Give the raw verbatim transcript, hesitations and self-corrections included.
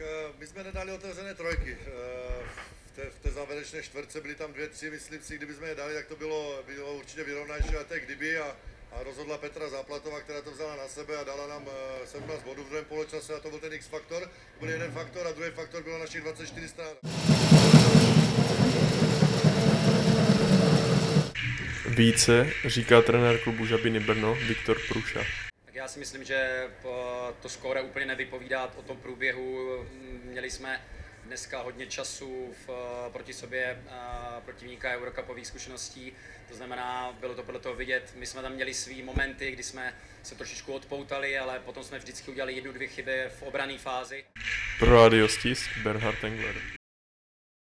my jsme nedali otevřené trojky. V té, v té závěrečné čtvrtce byly tam dvě, tři, myslím si, kdyby jsme je dali, tak to bylo, bylo určitě vyrovnanější, a to je kdyby a, a rozhodla Petra Záplatová, která to vzala na sebe a dala nám sedmnáct bodů v druhém poločase a to byl ten X-faktor. To byl jeden faktor a druhý faktor bylo našich dvacet čtyři stran. Více říká trenér klubu Žabiny Brno Viktor Pruša. Tak já si myslím, že to skóre úplně nevypovídá o tom průběhu. Měli jsme dneska hodně času v, proti sobě protivníka eurocupových zkušeností, to znamená, bylo to podle toho vidět. My jsme tam měli svý momenty, kdy jsme se trošičku odpoutali, ale potom jsme vždycky udělali jednu, dvě chyby v obranné fázi. Pro Radio Stisk Bernhard Engler.